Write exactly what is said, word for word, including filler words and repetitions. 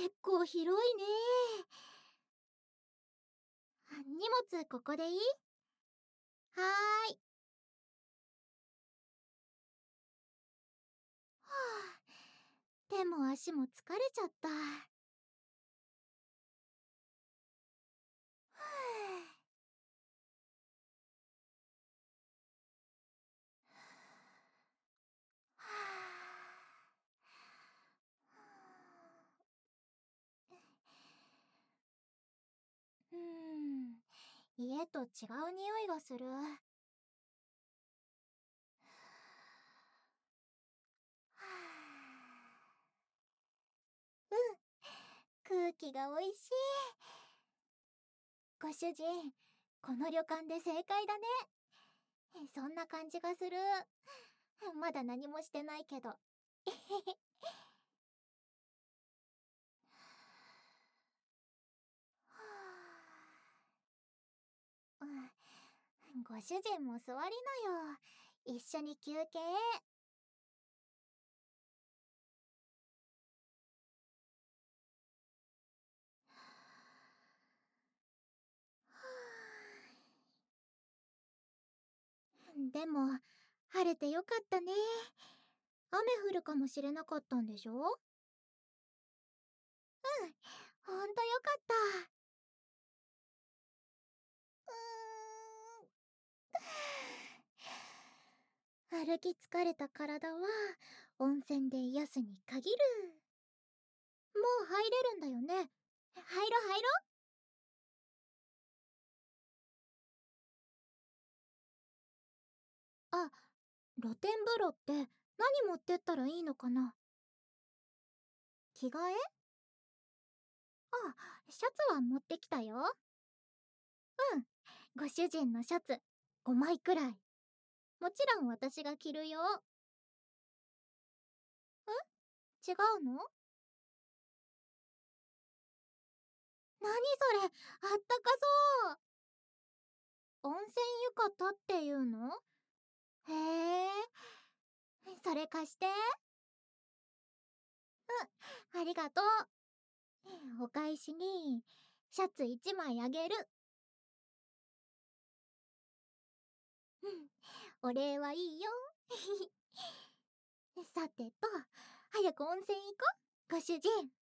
結構広いね。荷物ここでいい？はーい。はあ、手も足も疲れちゃった。はあ、はあ、うーん、家と違う匂いがする。はあ、うん、空気がおいしい。ご主人、この旅館で正解だね。そんな感じがする。まだ何もしてないけど。うん、ご主人も座りなよ。一緒に休憩。でも、晴れてよかったね。雨降るかもしれなかったんでしょ？うん、ほんとよかった。うーん。歩き疲れた体は、温泉で癒すに限る。もう入れるんだよね。入ろ入ろ。あ、露天風呂って何持ってったらいいのかな？着替え？あ、シャツは持ってきたよ。うん、ご主人のシャツごまいくらい。もちろん私が着るよ。違うの？何それ、あったかそう。温泉浴衣っていうの？へえ、それ貸して。うん、ありがとう。お返しにシャツいちまいあげる。うん、お礼はいいよ。さてと、早く温泉行こう、ご主人。